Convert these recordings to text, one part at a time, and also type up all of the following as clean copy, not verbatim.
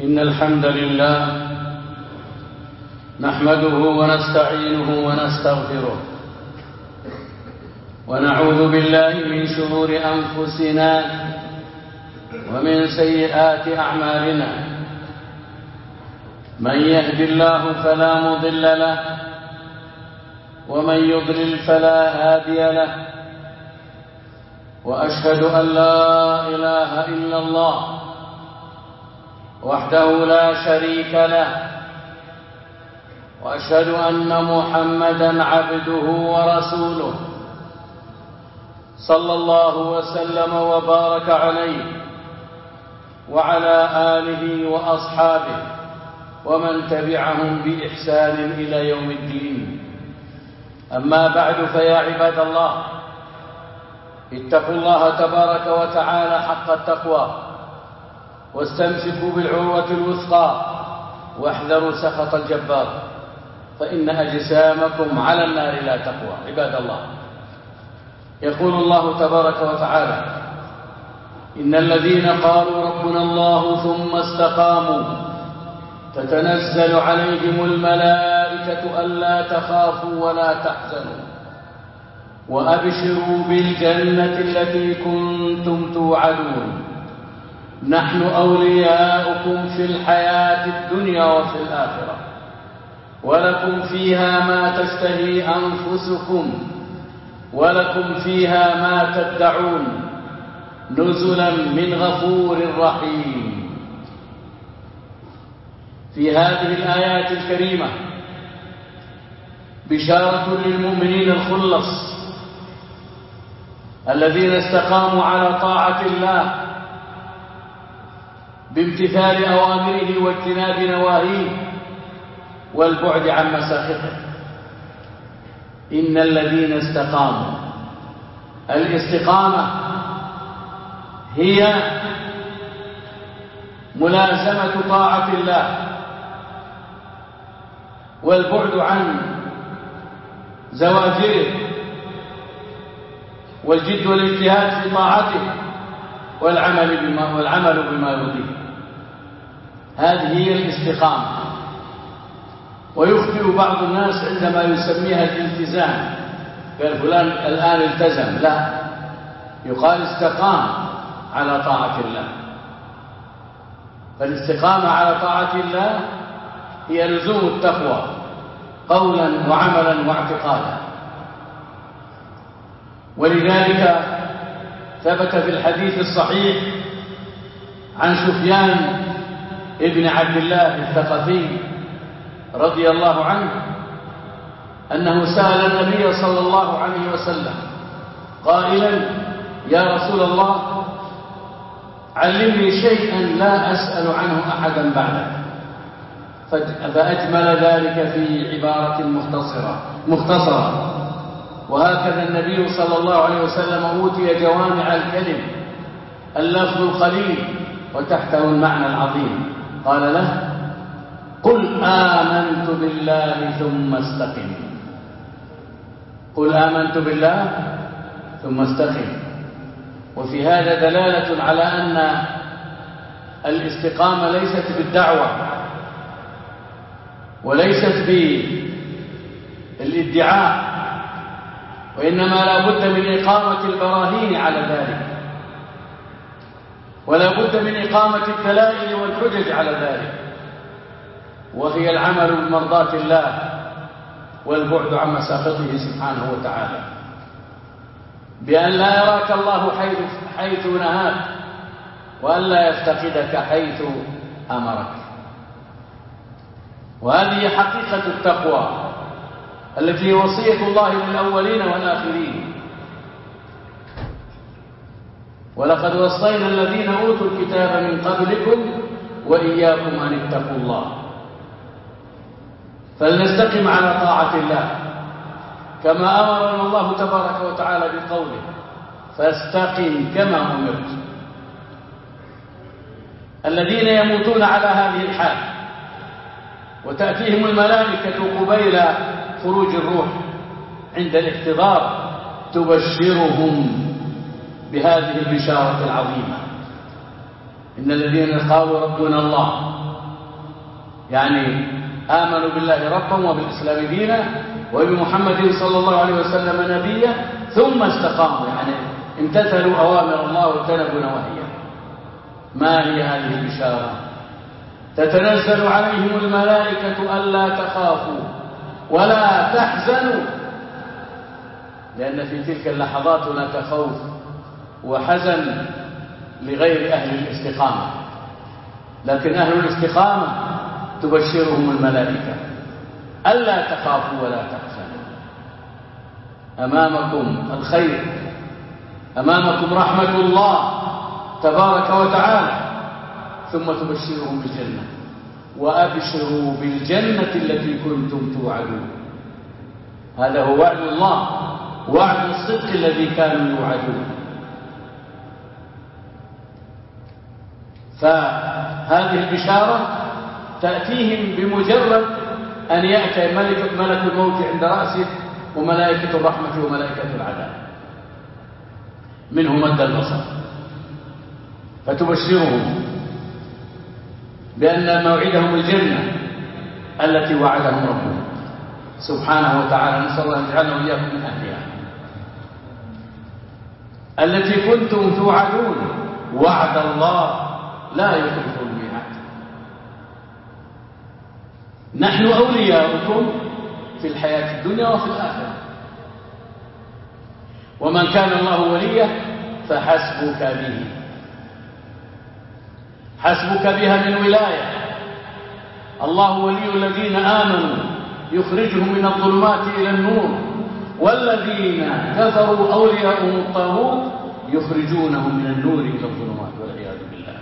إن الحمد لله نحمده ونستعينه ونستغفره ونعوذ بالله من شرور أنفسنا ومن سيئات أعمالنا. من يهد الله فلا مضل له ومن يضلل فلا هادي له، وأشهد أن لا إله إلا الله وحده لا شريك له، وأشهد أن محمدا عبده ورسوله صلى الله وسلم وبارك عليه وعلى آله وأصحابه ومن تبعهم بإحسان إلى يوم الدين. أما بعد، فيا عباد الله، اتقوا الله تبارك وتعالى حق التقوى واستمسكوا بالعروة الوثقى واحذروا سخط الجبار، فإن أجسامكم على النار لا تقوى. عباد الله، يقول الله تبارك وتعالى: إن الذين قالوا ربنا الله ثم استقاموا تتنزل عليهم الملائكة ألا تخافوا ولا تحزنوا وأبشروا بالجنة التي كنتم توعدون، نحن أولياؤكم في الحياة الدنيا وفي الآخرة، ولكم فيها ما تشتهي أنفسكم ولكم فيها ما تدعون، نزلا من غفور رحيم. في هذه الآيات الكريمة بشارة للمؤمنين الخلص الذين استقاموا على طاعة الله بامتثال أوامره واجتناب نواهيه والبعد عن مساخطه. إن الذين استقاموا، الاستقامة هي ملازمة طاعة الله والبعد عن زواجره والجد والاجتهاد في طاعته والعمل بما يرضيه. هذه هي الاستقامة. ويخطئ بعض الناس عندما يسميها الالتزام، قال فلان الآن التزم، لا، يقال استقام على طاعة الله. فالاستقامة على طاعة الله هي لزوم التقوى قولا وعملا واعتقادا. ولذلك ثبت في الحديث الصحيح عن سفيان ابن عبد الله الثقفي رضي الله عنه أنه سأل النبي صلى الله عليه وسلم قائلا: يا رسول الله، علمني شيئا لا أسأل عنه أحدا بعدك. فأجمل ذلك في عبارة مختصرة. وهكذا النبي صلى الله عليه وسلم أوتي جوامع الكلم، اللفظ القليل وتحته المعنى العظيم. قال له: قل آمنت بالله ثم استقم. قل آمنت بالله ثم استقم. وفي هذا دلالة على أن الاستقامة ليست بالدعوة وليست بالادعاء، وإنما لا بد من إقامة البراهين على ذلك، ولا بد من إقامة الدلائل والحجج على ذلك، وهي العمل بمرضاة الله والبعد عن مساخطه سبحانه وتعالى، بأن لا يراك الله حيث نهاك، وأن لا يفتقدك حيث أمرك. وهذه حقيقة التقوى التي هي وصية الله للأولين والآخرين. ولقد وصينا الذين أوتوا الكتاب من قبلكم وإياكم أن اتقوا الله. فلنستقم على طاعة الله كما أمرنا الله تبارك وتعالى بقوله: فاستقم كما أمرت. الذين يموتون على هذه الحال وتأتيهم الملائكة قبيل خروج الروح عند الاحتضار تبشرهم بهذه البشارة العظيمة: إن الذين قالوا ربنا الله يعني آمنوا بالله ربا وبالإسلام دينا وبمحمد صلى الله عليه وسلم نبيا ثم استقاموا، يعني امتثلوا أوامر الله واجتنبوا نواهيه. ما هي هذه البشارة؟ تتنزل عليهم الملائكة ألا تخافوا ولا تحزنوا، لأن في تلك اللحظات هناك خوف وحزن لغير أهل الاستقامة، لكن أهل الاستقامة تبشرهم الملائكة ألا تخافوا ولا تحزنوا، أمامكم الخير، أمامكم رحمة الله تبارك وتعالى، ثم تبشرهم بالجنة، وأبشروا بالجنة التي كنتم توعدون. هذا هو وعد الله، وعد الصدق الذي كانوا يوعدون. فهذه البشارة تأتيهم بمجرد أن يأتي ملك الموت عند رأسه وملائكة الرحمة وملائكة العذاب، منه مد البصر، فتبشرهم بأن موعدهم الجنة التي وعدهم ربهم سبحانه وتعالى. نسأل الله أن يجعلنا وإياكم من أهلها، التي كنتم توعدون. وعد الله لا يخلف الميعاد. نحن أولياؤكم في الحياة الدنيا وفي الآخرة، ومن كان الله وليه فحسبك به، حسبك بها من ولاية. الله ولي الذين آمنوا يخرجهم من الظلمات إلى النور، والذين كفروا أولياؤهم الطاغوت يخرجونهم من النور إلى الظلمات والعياذ بالله.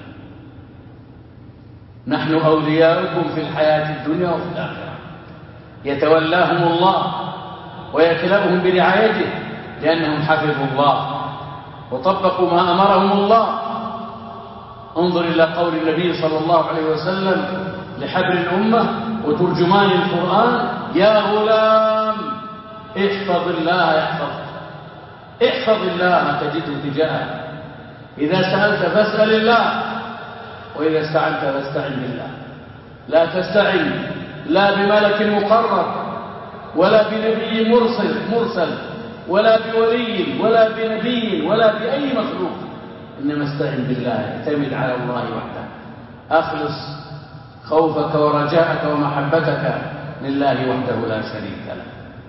نحن أولياؤكم في الحياة الدنيا وفي الآخرة، يتولاهم الله ويكلأهم برعايته لأنهم حفظوا الله وطبقوا ما أمرهم الله. انظر إلى قول النبي صلى الله عليه وسلم لحبر الأمة وترجمان القرآن: يا غلام احفظ الله يحفظك، احفظ الله تجده تجاهك، إذا سألت فاسأل الله، وإذا استعنت فاستعن بالله. لا تستعن لا بملك مقرب ولا بنبي مرسل ولا بولي ولا بنبي ولا بأي مخلوق، إنما استعن بالله، اعتمد على الله وحده، أخلص خوفك ورجاءك ومحبتك لله وحده لا شريك له.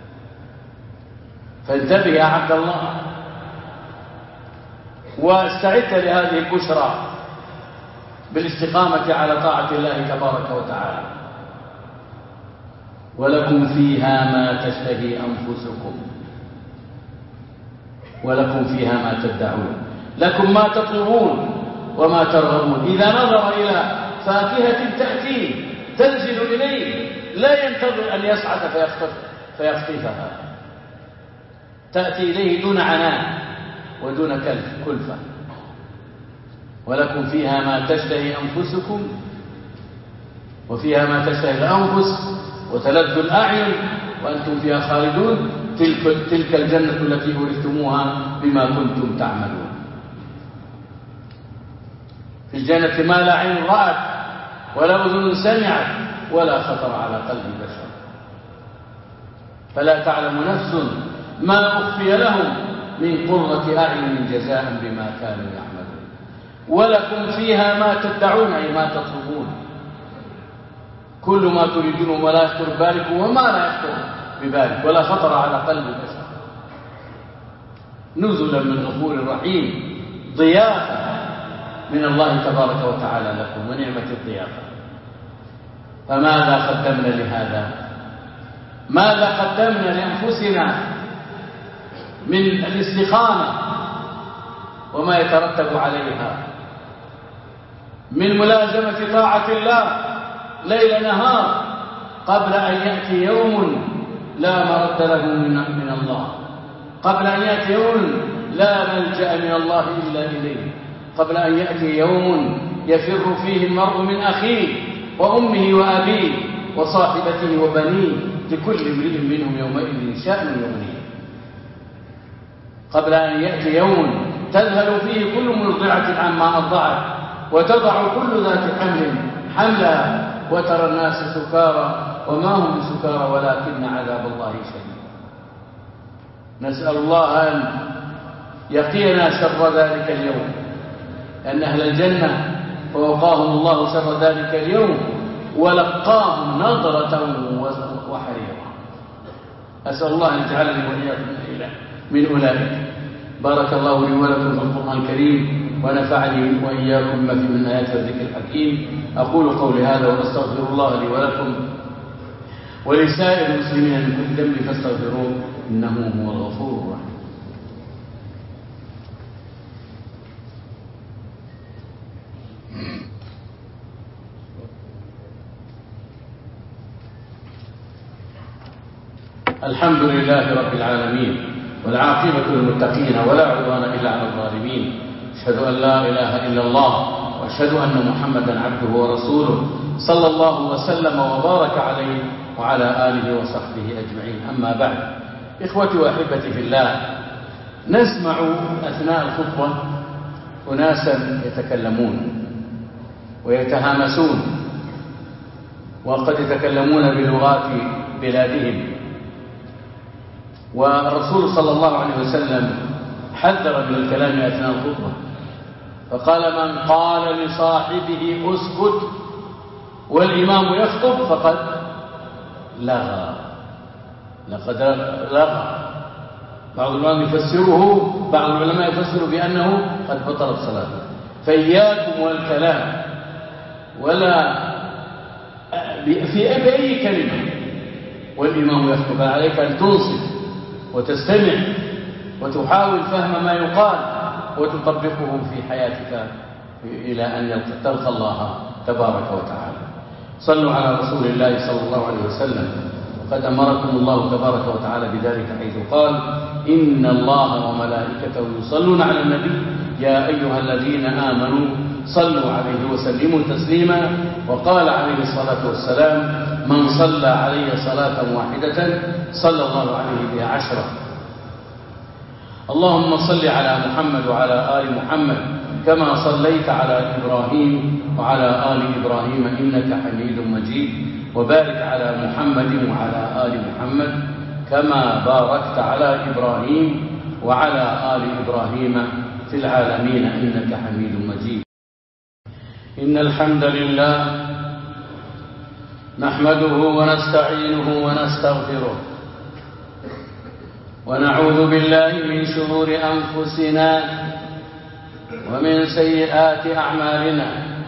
فانتبه يا عبد الله واستعد لهذه البشرى بالاستقامة على طاعة الله تبارك وتعالى. ولكم فيها ما تشتهي أنفسكم ولكم فيها ما تدعون، لكم ما تطلبون وما ترغبون. إذا نظر إلى فاكهة تأتيه تنزل إليه لا ينتظر أن يسعد فيخطفها، تأتي إليه دون عناء ودون كلفة. ولكم فيها ما تشتهي أنفسكم وفيها ما تشتهي الأنفس وتلذ الأعين وأنتم فيها خالدون. تلك الجنة التي أورثتموها بما كنتم تعملون. في الجنة ما لا عين رأت ولا أذن سمعت ولا خطر على قلب بشر. فلا تعلم نفس ما أخفي لهم من قرة أعين جزاء بما كانوا يعملون. ولكم فيها ما تدعون، أي ما تطلبون، كل ما تريدون ولا يخطر ببالكم وما لا يخطر ببالك ولا خطر على قلب بشر. نزلا من غفور رحيم، ضيافة من الله تبارك وتعالى لكم، ونعمة الضيافة. فماذا قدمنا لهذا؟ ماذا قدمنا لأنفسنا من الاستقامة وما يترتب عليها من ملازمة طاعة الله ليل نهار، قبل أن يأتي يوم لا مرد له من الله، قبل أن يأتي يوم لا ملجأ من الله إلا إليه، قبل أن يأتي يوم يفر فيه المرء من أخيه وأمه وأبيه وصاحبته وبنيه، لكل امرئ منهم يومئذ شأن يغنيه. قبل أن يأتي يوم تذهل فيه كل مرضعة عما أرضعت وتضع كل ذات حمل حملها وترى الناس سكارى وما هم بسكارى ولكن عذاب الله شديد. نسأل الله أن يقينا شر ذلك اليوم، لأن أهل الجنة فوقاهم الله شر ذلك اليوم ولقاهم نظرة وحريرة. أسأل الله أن يجعلني وإياكم من أولئك. بارك الله لي ولكم في القرآن الكريم ونفعني وإياكم بما فيه من آيات الذكر الحكيم. أقول قولي هذا وأستغفر الله لي ولكم ولسائر المسلمين من كل ذنب فاستغفروه إنه هو الغفور الرحيم. الحمد لله رب العالمين والعاقبة للمتقين ولا عدوان إلا على الظالمين. أشهد أن لا إله إلا الله وأشهد أن محمدا عبده ورسوله صلى الله وسلم وبارك عليه وعلى آله وصحبه أجمعين. أما بعد، إخوتي وأحبتي في الله، نسمع أثناء الخطبة أناسا يتكلمون ويتهامسون وقد يتكلمون بلغات بلادهم، والرسول صلى الله عليه وسلم حذر من الكلام أثناء الخطبة فقال: من قال لصاحبه اسكت والإمام يخطب فقد لغى. لقد لغى. بعض العلماء يفسره بأنه قد بطلت صلاته. فإياكم والكلام ولا في أي كلمة والإمام يخطب، عليك أن تنصت وتستمع وتحاول فهم ما يقال وتطبقه في حياتك إلى أن تلقى الله تبارك وتعالى. صلوا على رسول الله صلى الله عليه وسلم، وقد أمركم الله تبارك وتعالى بذلك حيث قال: إن الله وملائكته يصلون على النبي يا أيها الذين آمنوا صلوا عليه وسلموا تسليما. وقال عليه الصلاة والسلام: من صلى علي صلاة واحدة صلى الله عليه بها 10. اللهم صل على محمد وعلى آل محمد كما صليت على إبراهيم وعلى آل إبراهيم إنك حميد مجيد، وبارك على محمد وعلى آل محمد كما باركت على إبراهيم وعلى آل إبراهيم في العالمين إنك حميد مجيد. إن الحمد لله نحمده ونستعينه ونستغفره ونعوذ بالله من شرور أنفسنا ومن سيئات أعمالنا.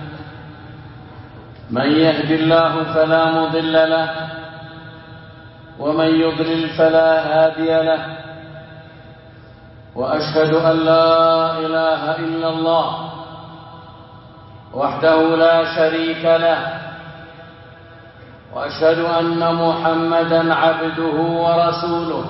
من يهد الله فلا مضل له ومن يضلل فلا هادي له، وأشهد أن لا إله إلا الله وحده لا شريك له، وأشهد أن محمدا عبده ورسوله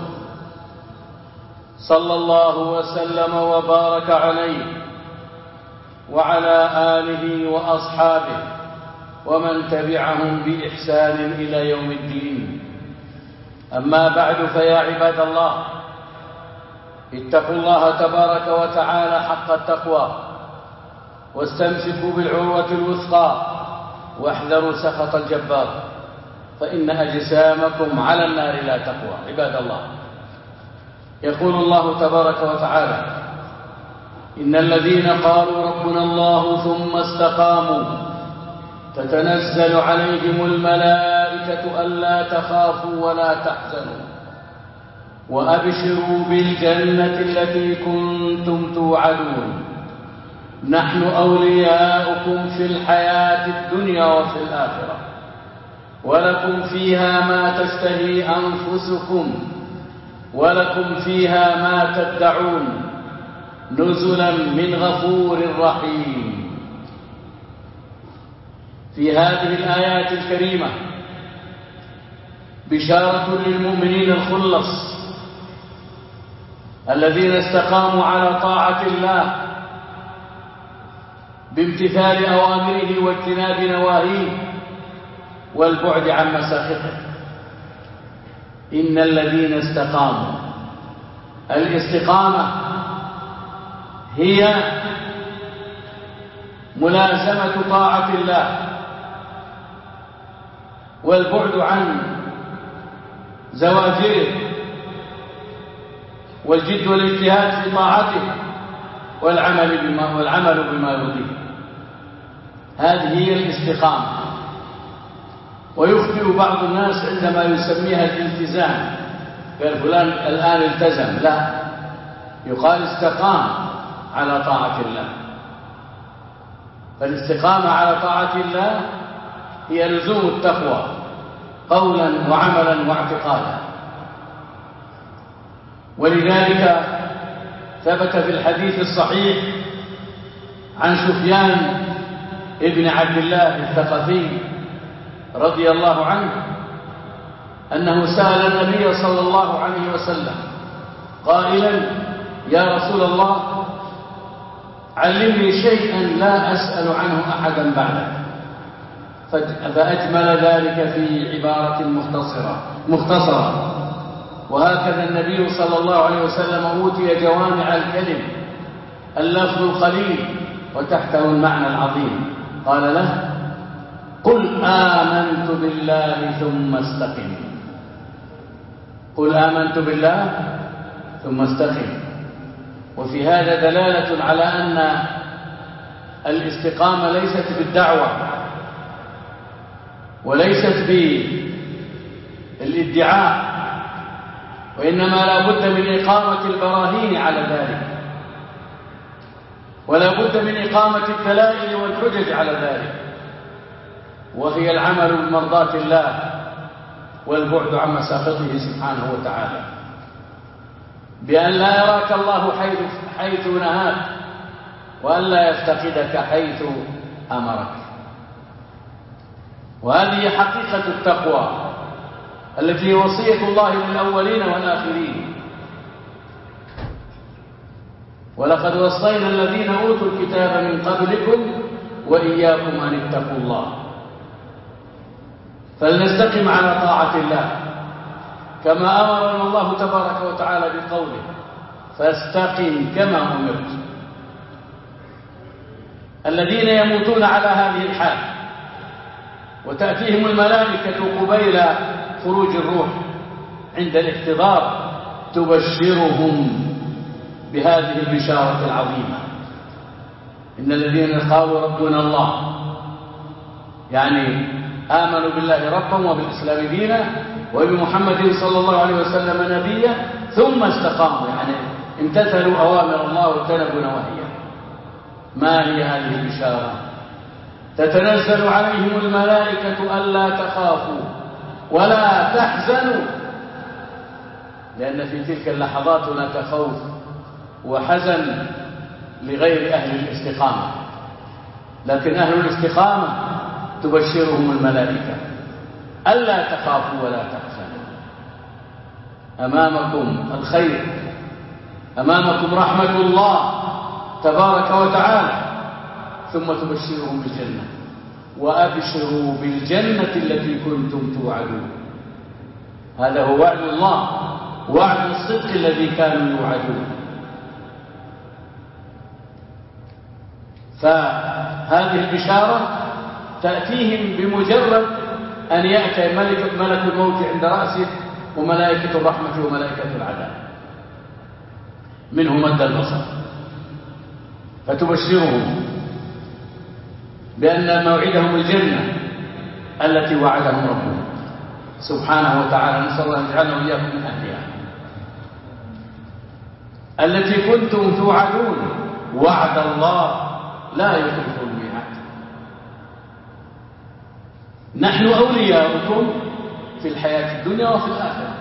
صلى الله وسلم وبارك عليه وعلى آله وأصحابه ومن تبعهم بإحسان إلى يوم الدين. أما بعد، فيا عباد الله، اتقوا الله تبارك وتعالى حق التقوى واستمسكوا بالعروة الوثقى واحذروا سخط الجبار، فإن أجسامكم على النار لا تقوى. عباد الله، يقول الله تبارك وتعالى: إن الذين قالوا ربنا الله ثم استقاموا تتنزل عليهم الملائكة ألا تخافوا ولا تحزنوا وأبشروا بالجنة التي كنتم توعدون نحن أولياؤكم في الحياة الدنيا وفي الآخرة ولكم فيها ما تشتهي أنفسكم ولكم فيها ما تدعون نزلا من غفور رحيم. في هذه الآيات الكريمة بشارة للمؤمنين الخلص الذين استقاموا على طاعة الله بامتثال أوامره واجتناب نواهيه والبعد عن مساخطه. إن الذين استقاموا، الاستقامة هي ملازمة طاعة الله والبعد عن زواجره والجد والاجتهاد في طاعته والعمل بما يرضيه. هذه هي الاستقامة. ويخطئ بعض الناس عندما يسميها الالتزام، قال فلان الآن التزم، لا، يقال استقام على طاعة الله. فالاستقامة على طاعة الله هي لزوم التقوى قولا وعملا واعتقادا. ولذلك ثبت في الحديث الصحيح عن سفيان ابن عبد الله الثقفي رضي الله عنه أنه سأل النبي صلى الله عليه وسلم قائلا: يا رسول الله، علمني شيئا لا أسأل عنه أحدا بعدك. فأجمل ذلك في عبارة مختصرة. وهكذا النبي صلى الله عليه وسلم أوتي جوامع الكلم، اللفظ القليل وتحته المعنى العظيم. قال له: قل آمنت بالله ثم استقم. قل آمنت بالله ثم استقم. وفي هذا دلالة على أن الاستقامة ليست بالدعوة وليست بالادعاء، وإنما لا بد من إقامة البراهين على ذلك، ولا بد من إقامة الدلائل والحجج على ذلك، وهي العمل بمرضاة الله والبعد عن مساخطه سبحانه وتعالى، بأن لا يراك الله حيث نهاك، وأن لا يفتقدك حيث أمرك. وهذه حقيقة التقوى التي هي وصية الله للأولين والآخرين. ولقد وصينا الذين أوتوا الكتاب من قبلكم وإياكم أن اتقوا الله. فلنستقم على طاعة الله كما أمرنا الله تبارك وتعالى بقوله: فاستقم كما أمرت. الذين يموتون على هذه الحال وتأتيهم الملائكة قبيل خروج الروح عند الاحتضار تبشرهم بهذه البشارة العظيمة: إن الذين قالوا ربنا الله، يعني آمنوا بالله ربا وبالإسلام دينا وبمحمد صلى الله عليه وسلم نبيا، ثم استقاموا، يعني امتثلوا أوامر الله واجتنبوا نواهيه. ما هي هذه البشارة؟ تتنزل عليهم الملائكة ألا تخافوا ولا تحزنوا، لأن في تلك اللحظات هناك خوف وحزن لغير أهل الاستقامة، لكن أهل الاستقامة تبشرهم الملائكة ألا تخافوا ولا تحزنوا، أمامكم الخير، أمامكم رحمة الله تبارك وتعالى، ثم تبشرهم بالجنة: وأبشروا بالجنة التي كنتم توعدون. هذا هو وعد الله، وعد الصدق الذي كانوا يوعدون. فهذه البشارة تأتيهم بمجرد أن يأتي ملك الموت عند رأسه وملائكة الرحمة وملائكة العذاب، منه مد البصر، فتبشرهم بأن موعدهم الجنة التي وعدهم ربهم سبحانه وتعالى. نسأل الله أن يجعلنا وإياكم من أهلها، التي كنتم توعدون. وعد الله لا يخلف الميعاد. نحن أولياؤكم في الحياة الدنيا وفي الآخرة،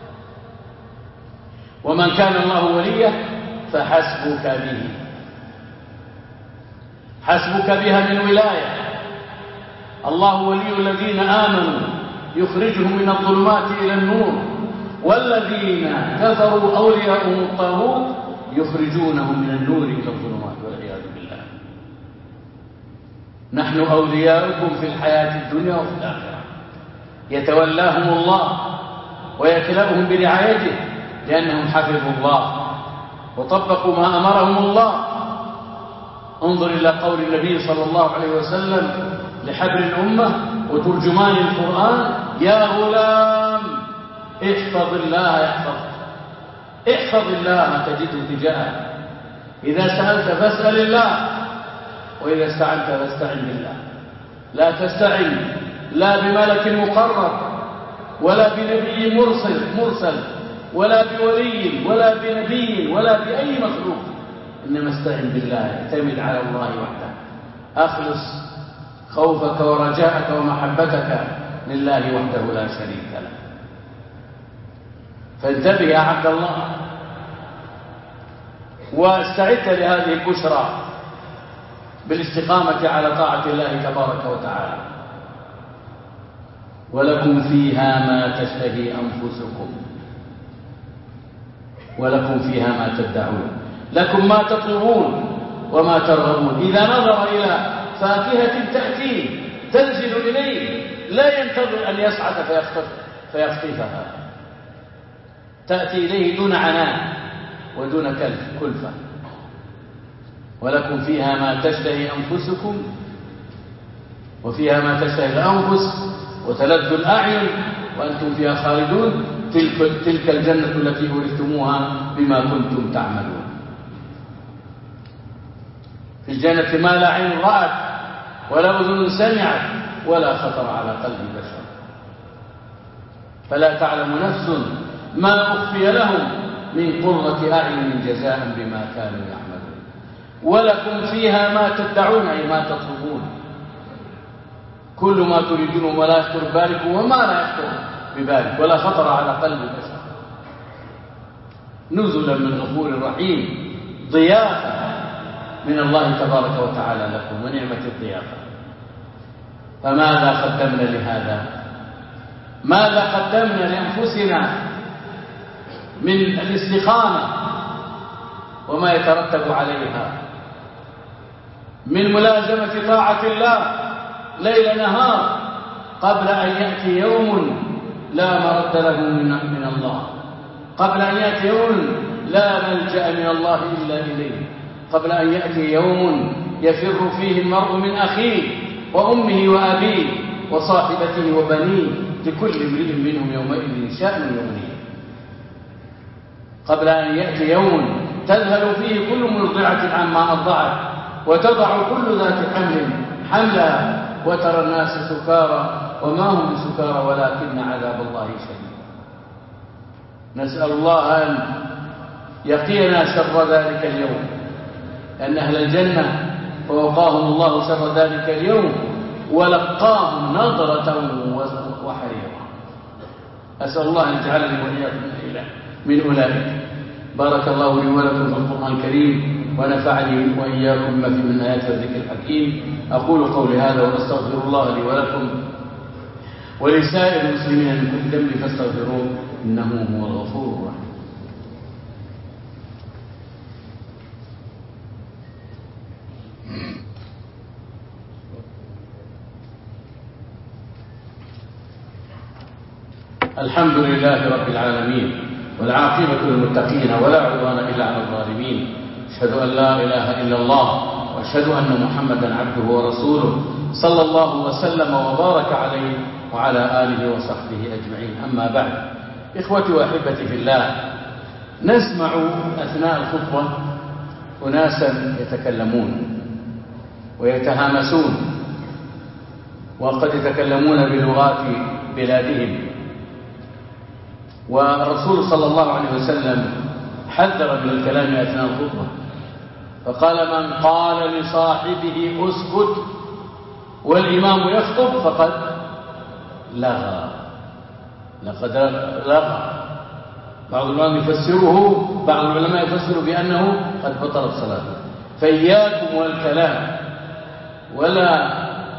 ومن كان الله وليه فحسبك به، حسبك بها من ولاية. الله ولي الذين آمنوا يخرجهم من الظلمات إلى النور، والذين كفروا أولياؤهم الطاغوت يخرجونهم من النور إلى الظلمات والعياذ بالله. نحن أولياؤكم في الحياة الدنيا وفي الآخرة، يتولاهم الله ويكلأهم برعايته لأنهم حفظوا الله وطبقوا ما أمرهم الله. انظر إلى قول النبي صلى الله عليه وسلم لحبر الأمة: وترجمان القرآن: يا غلام احفظ الله يحفظك، احفظ الله تجده تجاهك، إذا سألت فاسأل الله، وإذا استعنت فاستعن بالله. لا تستعن لا بملك مقرب ولا بنبي مرسل ولا بولي ولا بنبي ولا بأي مخلوق، إنما استعن بالله، اعتمد على الله وحده، أخلص خوفك ورجاءك ومحبتك لله وحده لا شريك له. فانتبه يا عبد الله، واستعد لهذه البشرى بالاستقامة على طاعة الله تبارك وتعالى. ولكم فيها ما تشتهي أنفسكم ولكم فيها ما تدعون، لكم ما تطلبون وما ترغبون. إذا نظر إلى فاكهة تأتيه تنزل إليه لا ينتظر أن يصعد فيخطفها، تأتي إليه دون عناء ودون كلفة. ولكم فيها ما تشتهي أنفسكم وفيها ما تشتهي الأنفس وتلذ الأعين وأنتم فيها خالدون، تلك الجنة التي أورثتموها بما كنتم تعملون. في الجنة ما لا عين رأت ولا أذن سمعت ولا خطر على قلب بشر، فلا تعلم نفس ما أخفي لهم من قرة أعين جزاء بما كانوا يعملون. ولكم فيها ما تدعون، أي ما تطلبون، كل ما تريدون ولا يخطر ببالكم وما لا يخطر ببالك ولا خطر على قلب بشر، نزلا من غفور رحيم، ضيافة من الله تبارك وتعالى لكم، ونعمة الضيافة. فماذا قدمنا لهذا؟ ماذا قدمنا لأنفسنا من الاستقامة وما يترتب عليها من ملازمة طاعة الله ليل نهار، قبل أن يأتي يوم لا مرد له من الله، قبل أن يأتي يوم لا ملجأ من الله إلا إليه، قبل أن يأتي يوم يفر فيه المرء من أخيه وأمه وأبيه وصاحبته وبنيه، لكل امرئ منهم يومئذ شأن يغنيه، قبل أن يأتي يوم تذهل فيه كل مرضعة عما أرضعت وتضع كل ذات حمل حملها وترى الناس سكارى وما هم بسكارى ولكن عذاب الله شديد. نسأل الله أن يقينا شر ذلك اليوم، لأن أهل الجنة فوقاهم الله شر ذلك اليوم ولقاهم نظرة وحريرة. أسأل الله أن يجعلني وإياكم من أولئك. بارك الله لي ولكم في القرآن الكريم ونفعني وإياكم بما فيه من آيات الذكر الحكيم. أقول قولي هذا وأستغفر الله لي ولكم ولسائر المسلمين من كل ذنب فاستغفروه إنه هو الغفور الرحيم. الحمد لله رب العالمين والعاقبة للمتقين ولا عدوان إلا على الظالمين. أشهد أن لا إله إلا الله وأشهد أن محمدا عبده ورسوله صلى الله وسلم وبارك عليه وعلى آله وصحبه أجمعين. أما بعد، إخوتي وأحبتي في الله، نسمع أثناء الخطبة أناسا يتكلمون ويتهامسون وقد يتكلمون بلغات بلادهم، والرسول صلى الله عليه وسلم حذر من الكلام أثناء الخطبة فقال: من قال لصاحبه اسكت والإمام يخطب فقد لغى. لقد لغى. بعض العلماء يفسره بأنه قد بطلت صلاته. فإياكم والكلام ولا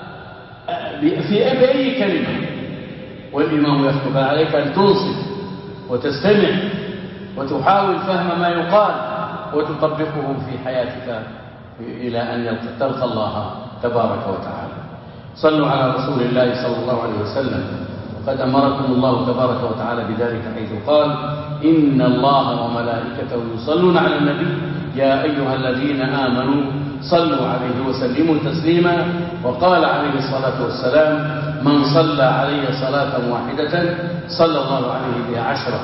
في أي كلمة والإمام يخطب، عليك أن تنصت وتستمع وتحاول فهم ما يقال وتطبقه في حياتك إلى أن تلقى الله تبارك وتعالى. صلوا على رسول الله صلى الله عليه وسلم، وقد أمركم الله تبارك وتعالى بذلك حيث قال: إن الله وملائكته يصلون على النبي يا أيها الذين آمنوا صلوا عليه وسلموا تسليما. وقال عليه الصلاة والسلام: من صلى علي صلاة واحدة صلى الله عليه بها 10.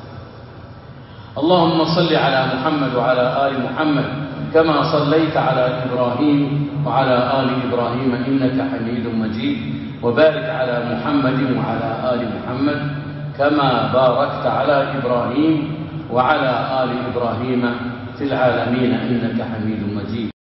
اللهم صل على محمد وعلى آل محمد كما صليت على إبراهيم وعلى آل إبراهيم إنك حميد مجيد، وبارك على محمد وعلى آل محمد كما باركت على إبراهيم وعلى آل إبراهيم في العالمين إنك حميد مجيد.